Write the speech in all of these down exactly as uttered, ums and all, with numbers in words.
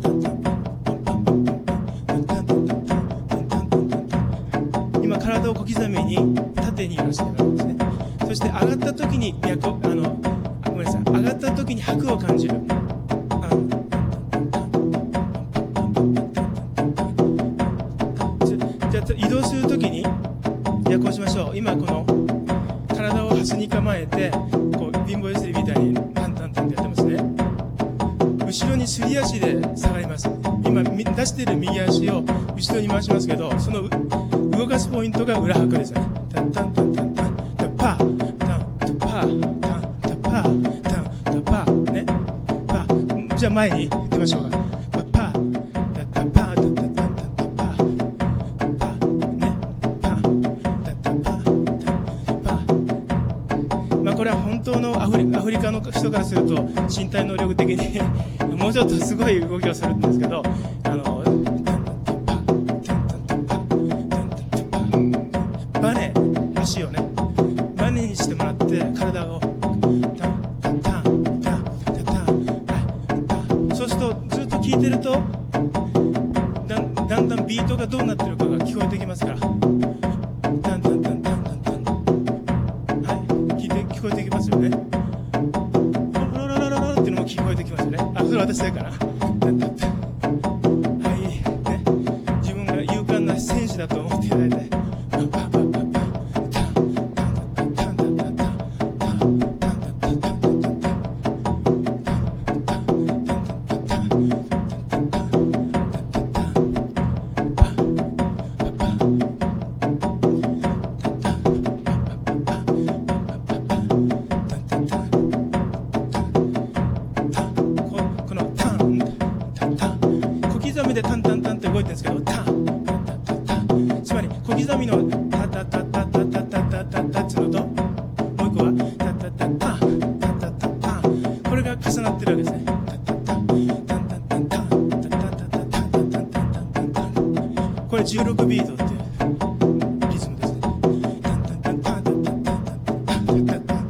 今体を小刻みに縦に揺らしているわけですね。そして上がった時に脈あのあごめんなさい上がった時に拍を感じる。じゃあ移動する時にじゃあこうしましょう。今この体を端に構えてこう貧乏ゆすりみたいにタンタンタンってやってますね。後ろにすり足で下がります。今出している右足を後ろに回しますけど、その動かすポイントが裏拍ですね。タンタンタンタンタンタンパータンタンパータンタンパータンタンパーねパー。じゃあ前に出ましょうか。パータンパータンタンタンタンタンパーパーねパータンタンパータンパー。まあこれは本当のアフリ、アフリカの人からすると身体能力的にもうちょっとすごい動きをするんですけど、あのバネ足をねバネにしてもらって体をタンタンタンタンタンタン。そうするとずっと聞いてるとだんだんだんビートがどうなってるかが聞こえてきますから、タンタンタンタンタンタンはい聞いて聞こえてきますよね。ロロロロロロっていうのも聞こえてきますよね。あ、それ私だからタンタンタンはいね、自分が勇敢な戦士だと思っていただいて。小刻みでタンタンタンって動いてるんですけど、タンタンタンタンタン、つまり小刻みのタタタタタタタタタタっていうのと、もう一個はタタタタンタタタタン、これが重なってるわけですね。タタタンタンタンタンタンタタタタタタタタタタタタ、これじゅうろくビートっていうリズムですね。タンタンタンタンタンタンタンタンタンタ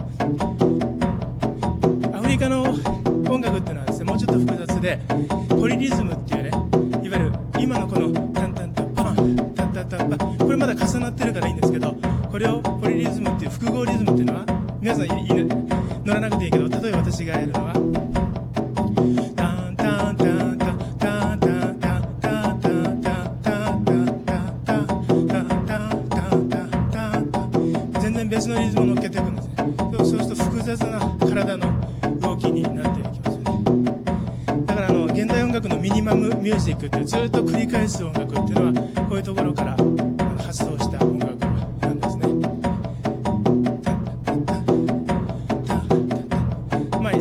ン。アフリカの音楽っていうのはですね、もうちょっと複雑で、ポリリズムっていうね、いわゆる今のこのタンタンタンパンタンタンタンパン、これまだ重なってるからいいんですけど、これをポリリズムっていう複合リズムっていうのは皆さんいい乗らなくていいけど、例えば私がやるのはタンタンタンタンタンタンタンタンタンタンタンタンタンタンタンタンタンタンタン、全然別のリズムを乗っけていくんですね。そうすると複雑な体の動きになっていきますよね。だからあの現代音楽のミニマムミュージックってずっと繰り返す音楽っていうのはこういうところから発想した音楽なんですね。まあ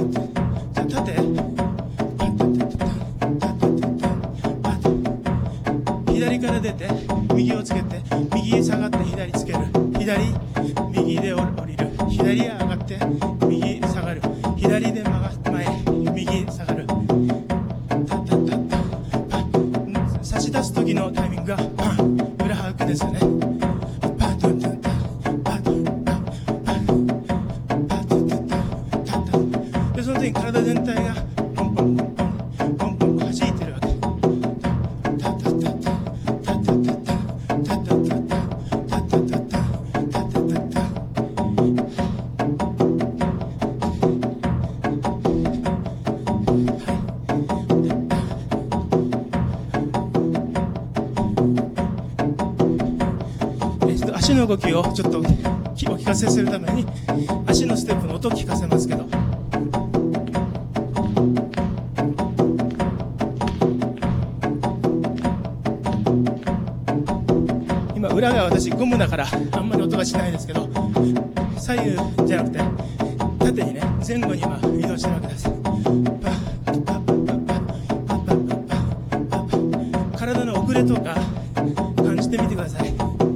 じゃあ縦左から出て右をつけて右へ下がって左つける左右で降りる左へ上がって右下がる左で曲がって前右下がるタッタッタッタッ差し出す時のタイミングがパン裏拍ですよね。パンタンタンタンパンタンタンパンタンタンタンタンタンでその時に体全体がポンポンポンポンポンポン弾いてるわけ。タッタッタッタタッタッタッタタッタッタッタタッタッタッタタッタッタッタ足の動きをちょっとお聞かせするために足のステップの音を聞かせますけど、今裏が私ゴムだからあんまり音がしないですけど、左右じゃなくて縦にね前後に今移動してるわけです。体の遅れとか感じてみてください。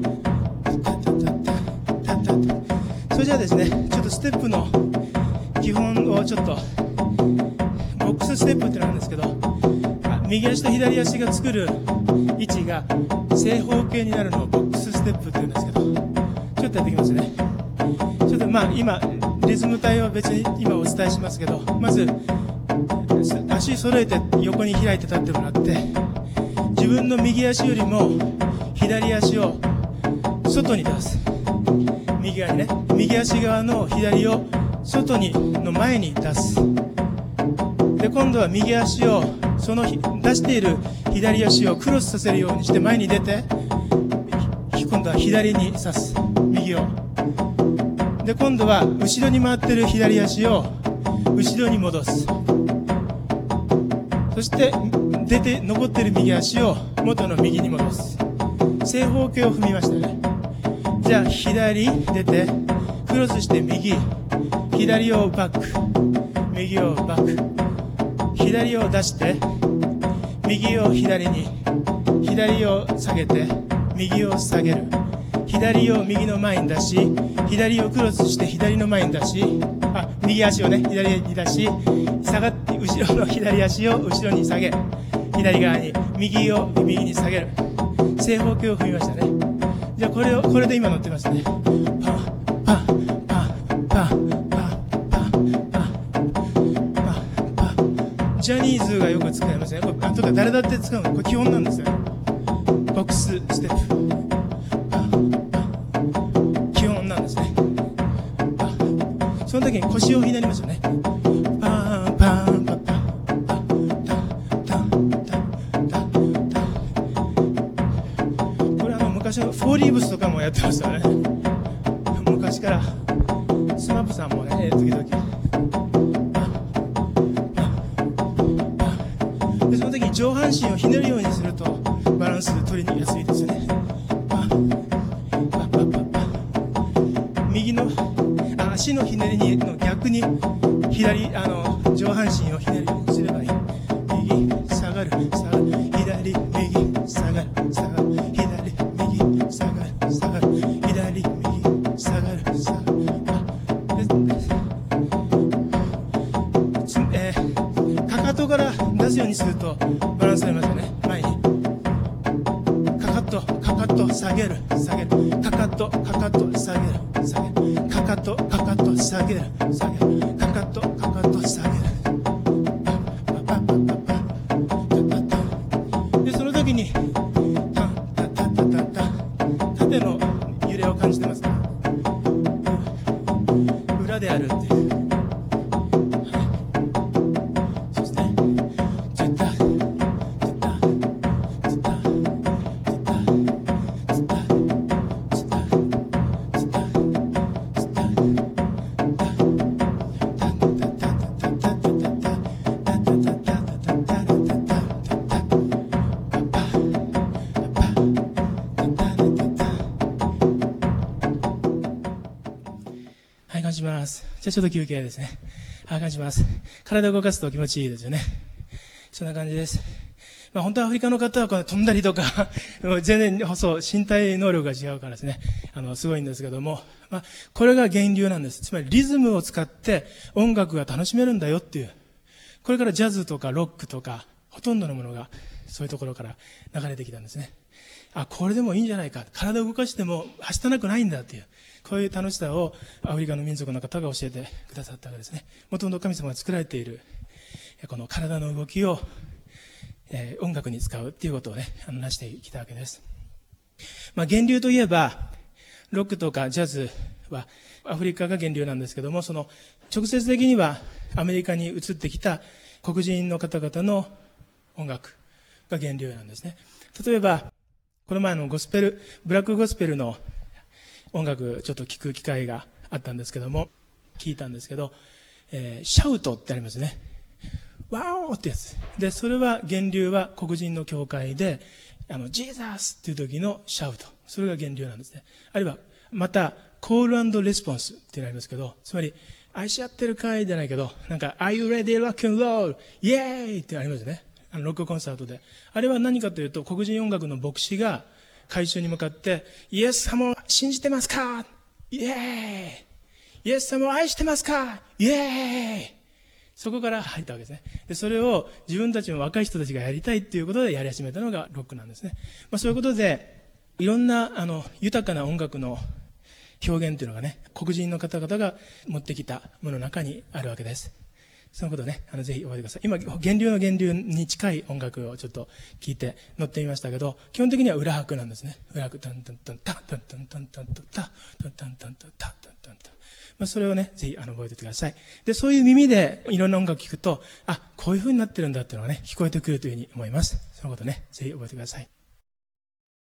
それじゃあですね、ちょっとステップの基本をちょっとボックスステップってのなんですけど、右足と左足が作る位置が正方形になるのをボックスステップって言うんですけど、ちょっとやっていきますね。ちょっとまあ今リズム体は別に今お伝えしますけど、まず足揃えて横に開いて立ってもらって、自分の右足よりも左足を外に出す。右側にね、右足側の左を外にの前に出す。で今度は右足をその出している左足をクロスさせるようにして前に出て、今度は左に刺す右を。で今度は後ろに回ってる左足を後ろに戻す。そして出て残ってる右足を元の右に戻す。正方形を踏みましたね。じゃあ左出てクロスして右、左をバック、右をバック、左を出して右を左に、左を下げて右を下げる、左を右の前に出し、左をクロスして左の前に出し、あ右足をね左に出し、下がって後ろの左足を後ろに下げ、左側に右を右に下げる。正方形を踏みましたね。じゃあこれをこれで今乗ってますね。パンパンパンパンパンパンパンパンパン。ジャニーズがよく使いますね。これとか誰だって使うの。これ基本なんですよ。ボックスステップ。パンパン基本なんですね。パンその時に腰をひねりますよね。パンパンパンパンパンタンタンタンタンタン。これあの昔のフォーリーブスとかもやってましたね。昔からスマップさんもね時々。で上半身をひねるようにするとバランス取りにやすいですよね。パパパパパ右のあ足のひねりにの逆に左あの上半身をひねるようにすればいい。右下がる下がる左右下がる下がる左右下がる下がる左右下がる下がるえー、かかとから出すようにするとバランス取れますよね。前にかかとかかと下げる下げるかかとかかと下げる下げるかかとかかと下げる下げるかかとかかと下げるでその時にタンタタタタタ縦の揺れを感じてますか。裏であるっていうはい、感じます。じゃあちょっと休憩ですね。はい、感じます。体を動かすと気持ちいいですよね。そんな感じです。まあ本当はアフリカの方はこの飛んだりとか、全然そう身体能力が違うからですね、あのすごいんですけども、まあこれが源流なんです。つまりリズムを使って音楽が楽しめるんだよっていう。これからジャズとかロックとかほとんどのものがそういうところから流れてきたんですね。あ、これでもいいんじゃないか。体を動かしてもはしたなくないんだっていう。こういう楽しさをアフリカの民族の方が教えてくださったわけですね。もともと神様が作られているこの体の動きを、えー、音楽に使うっていうことをね、あの成してきたわけです。まあ源流といえばロックとかジャズはアフリカが源流なんですけども、その直接的にはアメリカに移ってきた黒人の方々の音楽が源流なんですね。例えばこの前のゴスペルブラックゴスペルの音楽ちょっと聞く機会があったんですけども、聞いたんですけど、えー、シャウトってありますね。ワオーってやつで、それは源流は黒人の教会であのジーザスっていう時のシャウト、それが源流なんですね。あるいはまたコール&レスポンスっていうのありますけど、つまり愛し合ってる会じゃないけど、なんか Are you ready rock and roll イエーイってありますよね。あのロックコンサートで、あれは何かというと黒人音楽の牧師が会衆に向かってイエス様を信じてますかイエーイ、イエス様を愛してますかイエーイ、そこから入ったわけですね。でそれを自分たちの若い人たちがやりたいっていうことでやり始めたのがロックなんですね。まあ、そういうことでいろんなあの豊かな音楽の表現というのがね、黒人の方々が持ってきたものの中にあるわけです。そのことをね、あのぜひ覚えてください。今、源流の源流に近い音楽をちょっと聞いて乗ってみましたけど、基本的には裏拍なんですね。裏拍、タンタンタンタンタンタンタンタンタンタンタンタンタンタンタンタンタンタン。まあそれをね、ぜひあの覚えておいてください。で、そういう耳でいろんな音楽聞くと、あ、こういう風になってるんだっていうのがね、聞こえてくるというふうに思います。そのことね、ぜひ覚えてください。